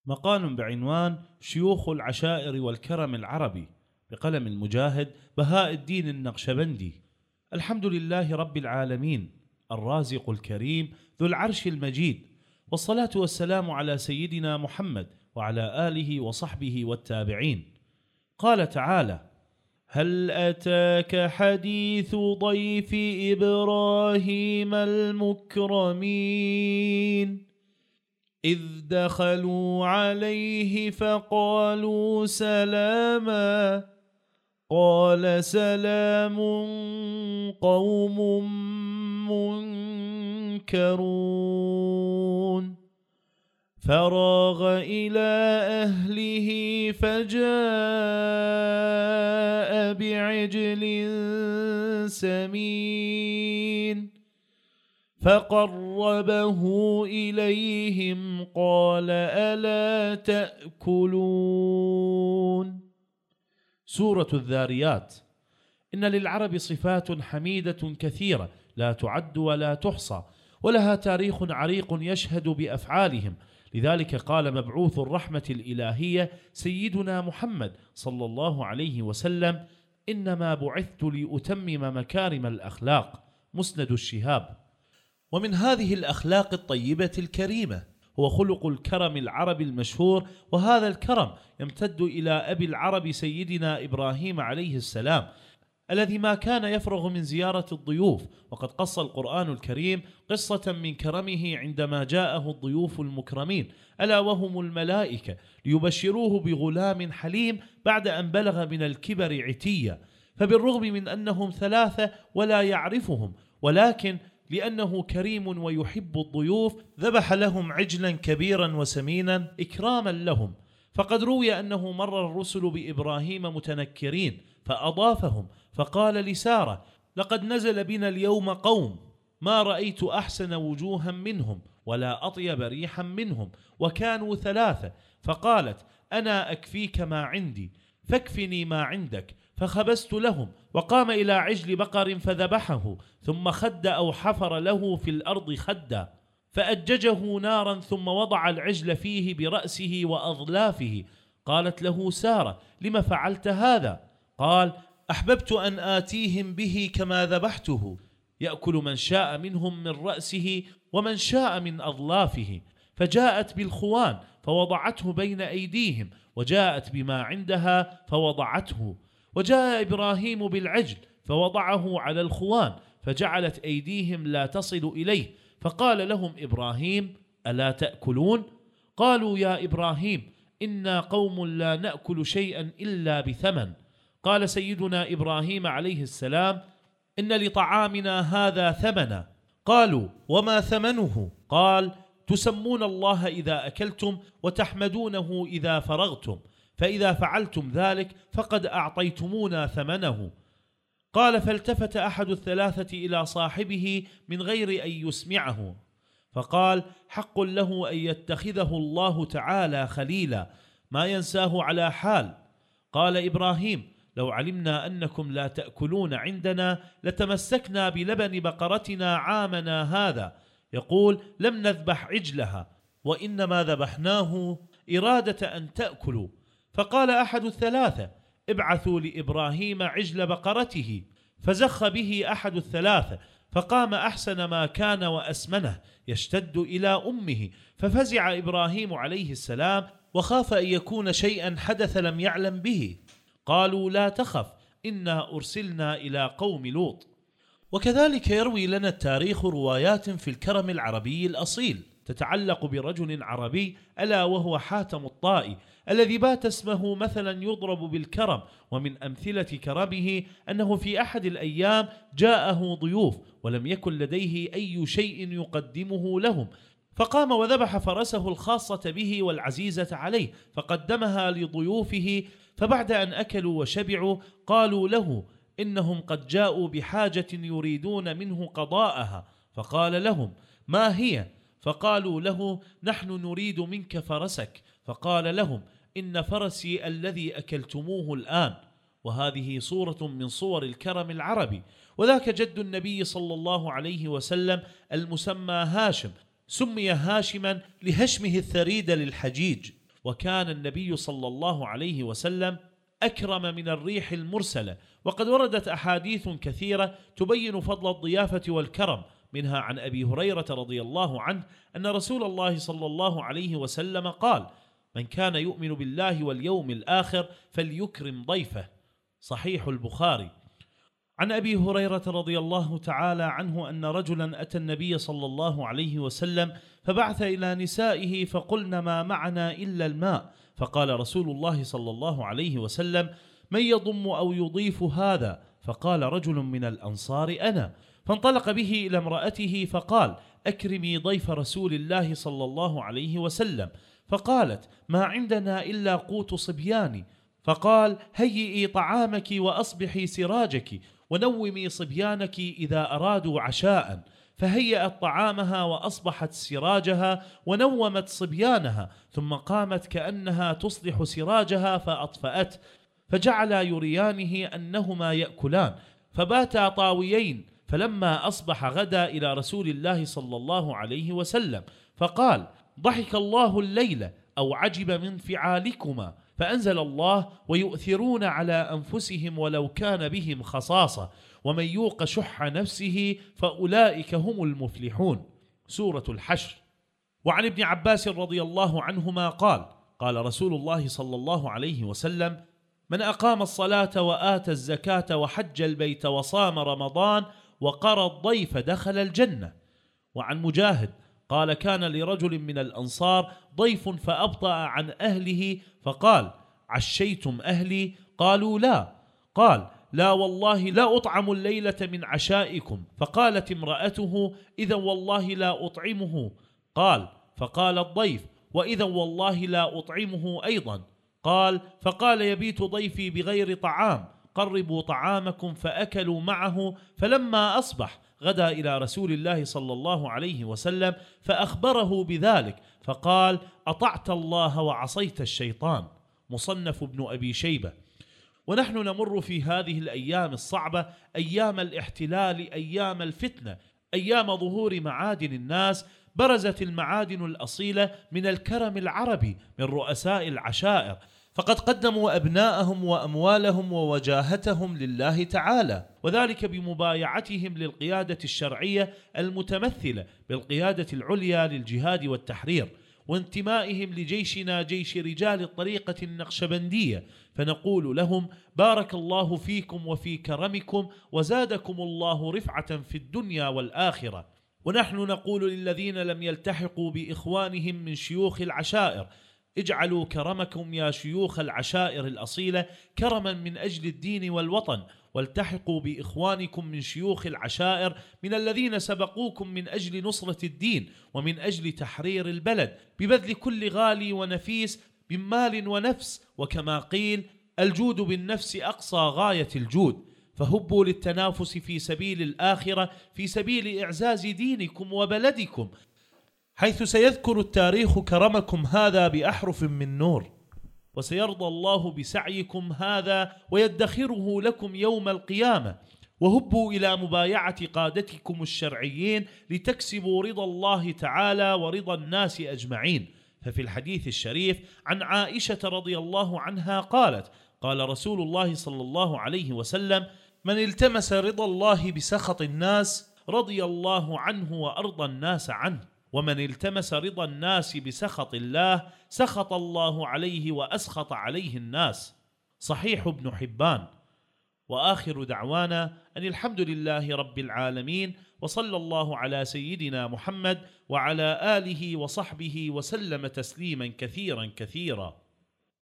مقال بعنوان شيوخ العشائر والكرم العربي بقلم المجاهد بهاء الدين النقشبندي. الحمد لله رب العالمين الرازق الكريم ذو العرش المجيد، والصلاة والسلام على سيدنا محمد وعلى آله وصحبه والتابعين. قال تعالى: هل أتاك حديث ضيف إبراهيم المكرمين إذ دخلوا عليه فقالوا سلاما قال سلام قوم منكرون فراغ إلى أهله فجاء بعجل سمين فقربه إليهم قال ألا تأكلون. سورة الذاريات. إن للعرب صفات حميدة كثيرة لا تعد ولا تحصى، ولها تاريخ عريق يشهد بأفعالهم. لذلك قال مبعوث الرحمة الإلهية سيدنا محمد صلى الله عليه وسلم: إنما بعثت لأتمم مكارم الأخلاق. مسند الشهاب. ومن هذه الأخلاق الطيبة الكريمة هو خلق الكرم العربي المشهور، وهذا الكرم يمتد إلى أبي العرب سيدنا إبراهيم عليه السلام، الذي ما كان يفرغ من زيارة الضيوف. وقد قص القرآن الكريم قصة من كرمه عندما جاءه الضيوف المكرمين ألا وهم الملائكة ليبشروه بغلام حليم بعد أن بلغ من الكبر عتيا. فبالرغم من أنهم ثلاثة ولا يعرفهم، ولكن لأنه كريم ويحب الضيوف ذبح لهم عجلا كبيرا وسمينا إكراما لهم. فقد روي أنه مر الرسل بإبراهيم متنكرين فأضافهم فقال لسارة: لقد نزل بنا اليوم قوم ما رأيت أحسن وجوها منهم ولا أطيب ريحا منهم، وكانوا ثلاثة. فقالت: أنا أكفيك ما عندي فاكفني ما عندك. فخبزت لهم، وقام إلى عجل بقر فذبحه، ثم خد أو حفر له في الأرض خدا فأججه نارا، ثم وضع العجل فيه برأسه وأظلافه. قالت له سارة: لم فعلت هذا؟ قال: أحببت أن آتيهم به كما ذبحته، يأكل من شاء منهم من رأسه ومن شاء من أظلافه. فجاءت بالخوان فوضعته بين أيديهم، وجاءت بما عندها فوضعته. وجاء إبراهيم بالعجل فوضعه على الخوان، فجعلت أيديهم لا تصل إليه. فقال لهم إبراهيم: ألا تأكلون؟ قالوا: يا إبراهيم إنا قوم لا نأكل شيئا إلا بثمن. قال سيدنا إبراهيم عليه السلام: إن لطعامنا هذا ثمنا. قالوا: وما ثمنه؟ قال: تسمون الله إذا أكلتم وتحمدونه إذا فرغتم، فإذا فعلتم ذلك فقد أعطيتمونا ثمنه. قال: فالتفت أحد الثلاثة إلى صاحبه من غير أن يسمعه فقال: حق له أن يتخذه الله تعالى خليلا، ما ينساه على حال. قال إبراهيم: لو علمنا أنكم لا تأكلون عندنا لتمسكنا بلبن بقرتنا عامنا هذا. يقول: لم نذبح عجلها، وإنما ذبحناه إرادة أن تأكلوا. فقال أحد الثلاثة: ابعثوا لإبراهيم عجل بقرته. فزخ به أحد الثلاثة، فقام أحسن ما كان وأسمنه يشتد إلى أمه. ففزع إبراهيم عليه السلام وخاف أن يكون شيئا حدث لم يعلم به. قالوا: لا تخف، إنا أرسلنا إلى قوم لوط. وكذلك يروي لنا التاريخ روايات في الكرم العربي الأصيل تتعلق برجل عربي ألا وهو حاتم الطائي، الذي بات اسمه مثلا يضرب بالكرم. ومن أمثلة كرمه أنه في أحد الأيام جاءه ضيوف ولم يكن لديه أي شيء يقدمه لهم، فقام وذبح فرسه الخاصة به والعزيزة عليه فقدمها لضيوفه. فبعد أن أكلوا وشبعوا قالوا له: إنهم قد جاءوا بحاجة يريدون منه قضاءها. فقال لهم: ما هي؟ فقالوا له: نحن نريد منك فرسك. فقال لهم: إن فرسي الذي أكلتموه الآن. وهذه صورة من صور الكرم العربي. وذاك جد النبي صلى الله عليه وسلم المسمى هاشم، سمي هاشما لهشمه الثريد للحجيج. وكان النبي صلى الله عليه وسلم أكرم من الريح المرسلة. وقد وردت أحاديث كثيرة تبين فضل الضيافة والكرم، منها عن أبي هريرة رضي الله عنه أن رسول الله صلى الله عليه وسلم قال: من كان يؤمن بالله واليوم الآخر فليكرم ضيفه. صحيح البخاري. عن أبي هريرة رضي الله تعالى عنه أن رجلا أتى النبي صلى الله عليه وسلم فبعث إلى نسائه فقلن ما معنا إلا الماء، فقال رسول الله صلى الله عليه وسلم: من يضم أو يضيف هذا؟ فقال رجل من الأنصار: أنا. فانطلق به إلى امرأته فقال: أكرمي ضيف رسول الله صلى الله عليه وسلم. فقالت: ما عندنا إلا قوت صبياني. فقال: هيئي طعامك وأصبحي سراجك، ونومي صبيانك إذا أرادوا عشاء. فهيأت طعامها وأصبحت سراجها، ونومت صبيانها، ثم قامت كأنها تصلح سراجها فأطفأت، فجعلا يريانه أنهما يأكلان، فباتا طاويين. فلما أصبح غدا إلى رسول الله صلى الله عليه وسلم فقال: ضحك الله الليلة أو عجب من فعالكما. فأنزل الله: ويؤثرون على أنفسهم ولو كان بهم خصاصة ومن يوق شح نفسه فأولئك هم المفلحون. سورة الحشر. وعن ابن عباس رضي الله عنهما قال: قال رسول الله صلى الله عليه وسلم: من أقام الصلاة وآتى الزكاة وحج البيت وصام رمضان وقرى الضيف دخل الجنة. وعن مجاهد قال: كان لرجل من الأنصار ضيف فأبطأ عن أهله فقال: عشيتم أهلي؟ قالوا لا. قال: لا والله لا أطعم الليلة من عشائكم. فقالت امرأته: إذا والله لا أطعمه. قال: فقال الضيف: وإذا والله لا أطعمه أيضا. قال: فقال: يبيت ضيفي بغير طعام، قربوا طعامكم. فأكلوا معه. فلما أصبح غدا إلى رسول الله صلى الله عليه وسلم فأخبره بذلك، فقال: أطعت الله وعصيت الشيطان. مصنف ابن أبي شيبة. ونحن نمر في هذه الأيام الصعبة، أيام الاحتلال، أيام الفتنة، أيام ظهور معادن الناس. برزت المعادن الأصيلة من الكرم العربي من رؤساء العشائر، فقد قدموا أبناءهم وأموالهم ووجاهتهم لله تعالى، وذلك بمبايعتهم للقيادة الشرعية المتمثلة بالقيادة العليا للجهاد والتحرير، وانتمائهم لجيشنا جيش رجال الطريقة النقشبندية. فنقول لهم: بارك الله فيكم وفي كرمكم، وزادكم الله رفعة في الدنيا والآخرة. ونحن نقول للذين لم يلتحقوا بإخوانهم من شيوخ العشائر: اجعلوا كرمكم يا شيوخ العشائر الأصيلة كرما من أجل الدين والوطن، والتحقوا بإخوانكم من شيوخ العشائر من الذين سبقوكم من أجل نصرة الدين ومن أجل تحرير البلد ببذل كل غالي ونفيس من مال ونفس. وكما قيل: الجود بالنفس أقصى غاية الجود. فهبوا للتنافس في سبيل الآخرة، في سبيل إعزاز دينكم وبلدكم، حيث سيذكر التاريخ كرمكم هذا بأحرف من نور، وسيرضى الله بسعيكم هذا ويدخره لكم يوم القيامة. وهبوا إلى مبايعة قادتكم الشرعيين لتكسبوا رضا الله تعالى ورضا الناس أجمعين. ففي الحديث الشريف عن عائشة رضي الله عنها قالت: قال رسول الله صلى الله عليه وسلم: من التمس رضا الله بسخط الناس رضي الله عنه وأرضى الناس عنه، ومن التمس رضا الناس بسخط الله سخط الله عليه وأسخط عليه الناس. صحيح ابن حبان. وآخر دعوانا أن الحمد لله رب العالمين، وصلى الله على سيدنا محمد وعلى آله وصحبه وسلم تسليما كثيرا كثيرا.